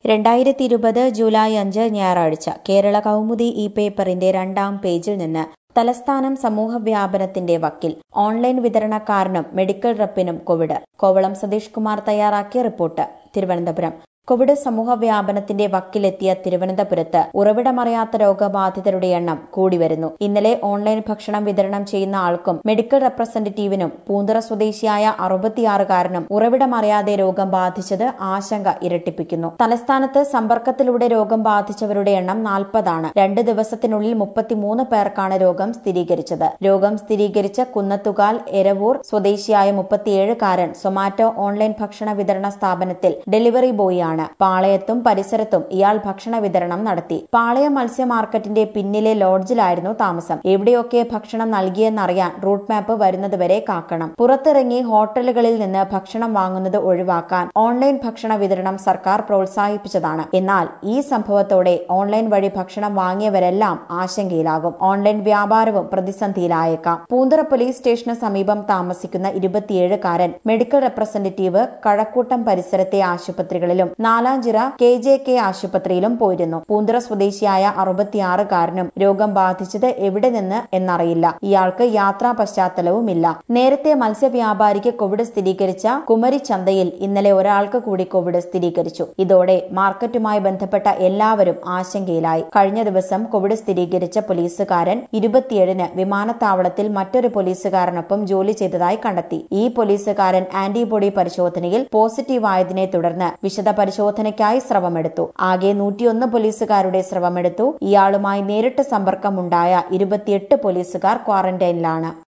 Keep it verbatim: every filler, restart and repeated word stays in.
രണ്ടായിരത്തി ഇരുപത് ജൂലൈ അഞ്ച് ഞായറാഴ്ച കേരള കൗമുദി ഈ പേപ്പറിന്റെ രണ്ടാം പേജിൽ നിന്ന് തലസ്ഥാനം സമൂഹവ്യാപനത്തിന്റെ വക്കിൽ ഓൺലൈൻ വിതരണക്കാരനും മെഡിക്കൽ റെപ്പിനും കോവിഡ്. കോവളം സതീഷ് കുമാർ തയ്യാറാക്കിയ റിപ്പോർട്ട്. തിരുവനന്തപുരം. കോവിഡ് സമൂഹവ്യാപനത്തിന്റെ വക്കിലെത്തിയ തിരുവനന്തപുരത്ത് ഉറവിടമറിയാത്ത രോഗബാധിതരുടെ എണ്ണം കൂടിവരുന്നു. ഇന്നലെ ഓൺലൈൻ ഭക്ഷണം വിതരണം ചെയ്യുന്ന ആൾക്കും മെഡിക്കൽ റെപ്രസെന്റേറ്റീവിനും പൂന്തുറ സ്വദേശിയായ അറുപത്തിയാറുകാരനും ഉറവിടമറിയാതെ രോഗം ബാധിച്ചത് ആശങ്ക ഇരട്ടിപ്പിക്കുന്നു. തലസ്ഥാനത്ത് സമ്പർക്കത്തിലൂടെ രോഗം ബാധിച്ചവരുടെ എണ്ണം നാൽപ്പതാണ്. രണ്ട് ദിവസത്തിനുള്ളിൽ മുപ്പത്തിമൂന്ന് പേർക്കാണ് രോഗം സ്ഥിരീകരിച്ചത്. രോഗം സ്ഥിരീകരിച്ച കുന്നത്തുകാൽ എരവൂർ സ്വദേശിയായ മുപ്പത്തിയേഴുകാരൻ സൊമാറ്റോ ഓൺലൈൻ ഭക്ഷണ വിതരണ സ്ഥാപനത്തിൽ ഡെലിവറി ബോയിയാണ്. പാളയത്തും പരിസരത്തും ഇയാൾ ഭക്ഷണ വിതരണം നടത്തി. പാളയം മത്സ്യ മാർക്കറ്റിന്റെ പിന്നിലെ ലോഡ്ജിലായിരുന്നു താമസം. എവിടെയൊക്കെ ഭക്ഷണം നൽകിയെന്നറിയാൻ റൂട്ട് മാപ്പ് വരുന്നതുവരെ കാക്കണം. പുറത്തിറങ്ങി ഹോട്ടലുകളിൽ നിന്ന് ഭക്ഷണം വാങ്ങുന്നത് ഒഴിവാക്കാൻ ഓൺലൈൻ ഭക്ഷണ വിതരണം സർക്കാർ പ്രോത്സാഹിപ്പിച്ചതാണ്. എന്നാൽ ഈ സംഭവത്തോടെ ഓൺലൈൻ വഴി ഭക്ഷണം വാങ്ങിയവരെല്ലാം ആശങ്കയിലാകും. ഓൺലൈൻ വ്യാപാരവും പ്രതിസന്ധിയിലായേക്കാം. പൂന്തുറ പോലീസ് സ്റ്റേഷന് സമീപം താമസിക്കുന്ന ഇരുപത്തിയേഴുകാരൻ മെഡിക്കൽ റെപ്രസെന്റേറ്റീവ് കഴക്കൂട്ടം പരിസരത്തെ ആശുപത്രികളിലും നാലാഞ്ചിറ കെ ജെ കെ ആശുപത്രിയിലും പോയിരുന്നു. പൂന്തുറ സ്വദേശിയായ അറുപത്തിയാറുകാരനും രോഗം ബാധിച്ചത് എവിടെ നിന്ന് എന്നറിയില്ല. ഇയാൾക്ക് യാത്രാ പശ്ചാത്തലവുമില്ല. നേരത്തെ മത്സ്യവ്യാപാരിക്ക് കോവിഡ് സ്ഥിരീകരിച്ച കുമരിച്ചന്തയിൽ ഇന്നലെ ഒരാൾക്ക് കൂടി കോവിഡ് സ്ഥിരീകരിച്ചു. ഇതോടെ മാർക്കറ്റുമായി ബന്ധപ്പെട്ട എല്ലാവരും ആശങ്കയിലായി. കഴിഞ്ഞ ദിവസം കോവിഡ് സ്ഥിരീകരിച്ച പോലീസുകാരൻ ഇരുപത്തിയേഴിന് വിമാനത്താവളത്തിൽ മറ്റൊരു പോലീസുകാരനൊപ്പം ജോലി ചെയ്തതായി കണ്ടെത്തി. ഈ പോലീസുകാരൻ ആന്റിബോഡി പരിശോധനയിൽ പോസിറ്റീവായതിനെ തുടർന്ന് വിശദ പരിശോധനയ്ക്കായി സ്രവമെടുത്തു. ആകെ നൂറ്റിയൊന്ന് പോലീസുകാരുടെ സ്രവമെടുത്തു. ഇയാളുമായി നേരിട്ട് സമ്പർക്കമുണ്ടായ ഇരുപത്തിയെട്ട് പോലീസുകാർ ക്വാറന്റൈനിലാണ്.